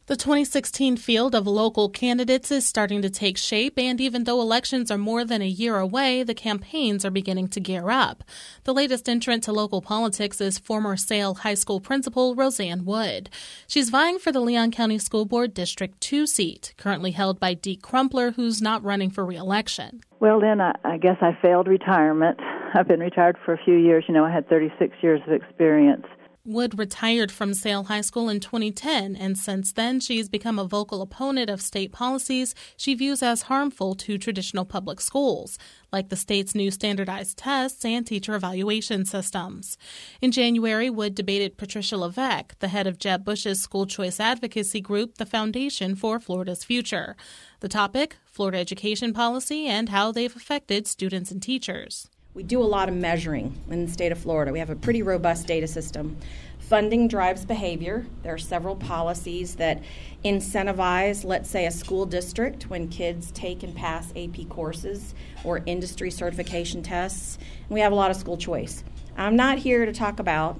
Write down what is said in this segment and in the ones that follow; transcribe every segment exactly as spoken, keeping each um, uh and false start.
The twenty sixteen field of local candidates is starting to take shape, and even though elections are more than a year away, the campaigns are beginning to gear up. The latest entrant to local politics is former Sale High School principal Roseanne Wood. She's vying for the Leon County School Board District two seat, currently held by Deke Crumpler, who's not running for re-election. Well, then, I, I guess I failed retirement. I've been retired for a few years. You know, I had thirty-six years of experience. Wood retired from Sale High School in twenty ten, and since then she's become a vocal opponent of state policies she views as harmful to traditional public schools, like the state's new standardized tests and teacher evaluation systems. In January, Wood debated Patricia Levesque, the head of Jeb Bush's school choice advocacy group, the Foundation for Florida's Future. The topic, Florida education policy and how they've affected students and teachers. We do a lot of measuring in the state of Florida. We have a pretty robust data system. Funding drives behavior. There are several policies that incentivize, let's say, a school district when kids take and pass A P courses or industry certification tests. And we have a lot of school choice. I'm not here to talk about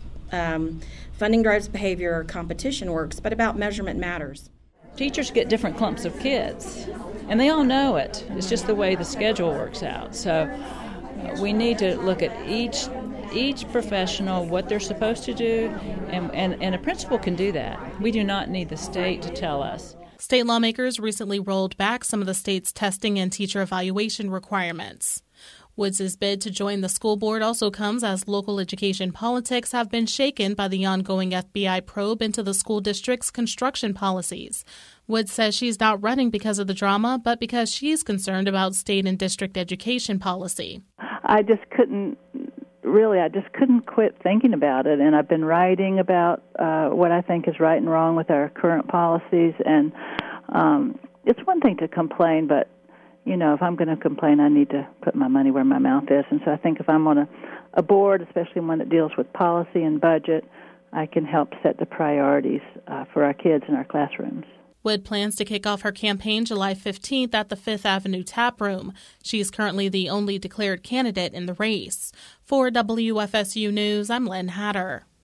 um, funding drives behavior or competition works, but about measurement matters. Teachers get different clumps of kids, and they all know it. It's just the way the schedule works out. So we need to look at each each professional, what they're supposed to do, and, and, and a principal can do that. We do not need the state to tell us. State lawmakers recently rolled back some of the state's testing and teacher evaluation requirements. Woods' bid to join the school board also comes as local education politics have been shaken by the ongoing F B I probe into the school district's construction policies. Woods says she's not running because of the drama, but because she's concerned about state and district education policy. I just couldn't, really, I just couldn't quit thinking about it, and I've been writing about uh, what I think is right and wrong with our current policies, and um, it's one thing to complain, but you know, if I'm going to complain, I need to put my money where my mouth is. And so I think if I'm on a, a board, especially one that deals with policy and budget, I can help set the priorities uh, for our kids in our classrooms. Wood plans to kick off her campaign July fifteenth at the Fifth Avenue Tap Room. She is currently the only declared candidate in the race. For W F S U News, I'm Lynn Hatter.